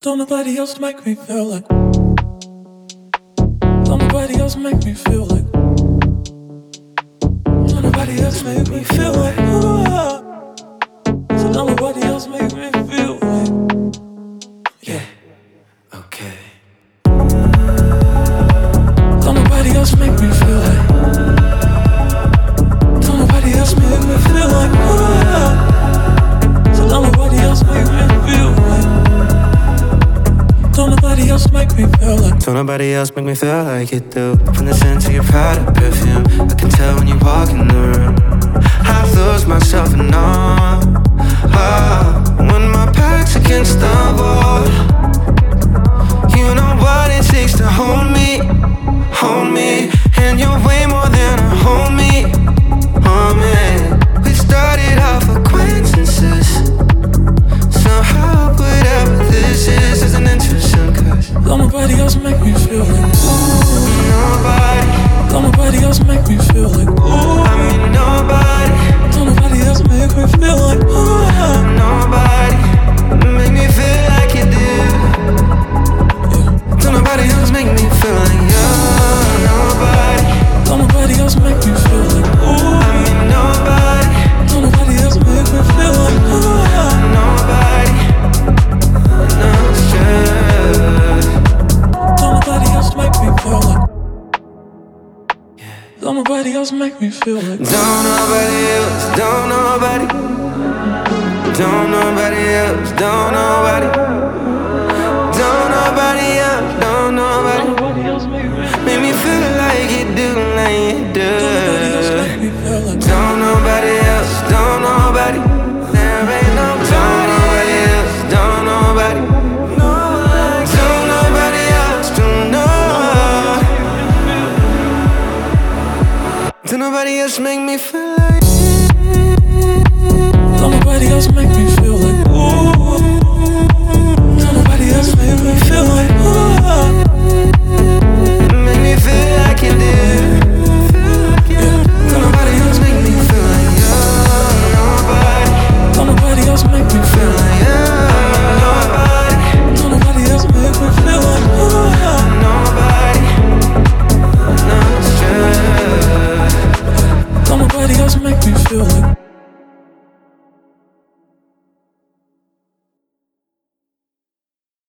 Don't nobody else make me feel like. Don't nobody else make me feel like. Don't nobody else make me feel like. So don't nobody else make me feel like. Yeah, okay. Don't nobody else make me feel like. Don't nobody else make me feel like. So don't nobody else make me feel like. Don't nobody else make me feel like. Don't nobody else make me feel like you do. From the scent of your Prada perfume, I can tell when you walk in the room. I lose myself in awe. When my back's against the wall, you know what it takes to hold me, hold me. And you're way more than a homie, oh man. We started off acquaintances. Somehow whatever this is an interesting cause. Don't nobody else make me feel like. Nobody. Don't nobody else make me feel like. I mean nobody. Don't nobody else make me feel like. Nobody make me feel like you do. Don't nobody else make me feel like you. Nobody. Don't nobody else make me feel like. I mean nobody. Don't nobody else make me feel like. Nobody. No stress. Don't nobody else make me feel like. Don't nobody else make me feel like. Don't nobody else. Don't nobody. Don't nobody else. Don't nobody. Don't nobody else. Don't nobody. Don't nobody else Make me feel like you do, like you do. Don't nobody else make me feel like. Don't nobody else. Don't nobody. There ain't nobody else. Don't nobody. Don't nobody else. Don't know. Don't nobody else make me feel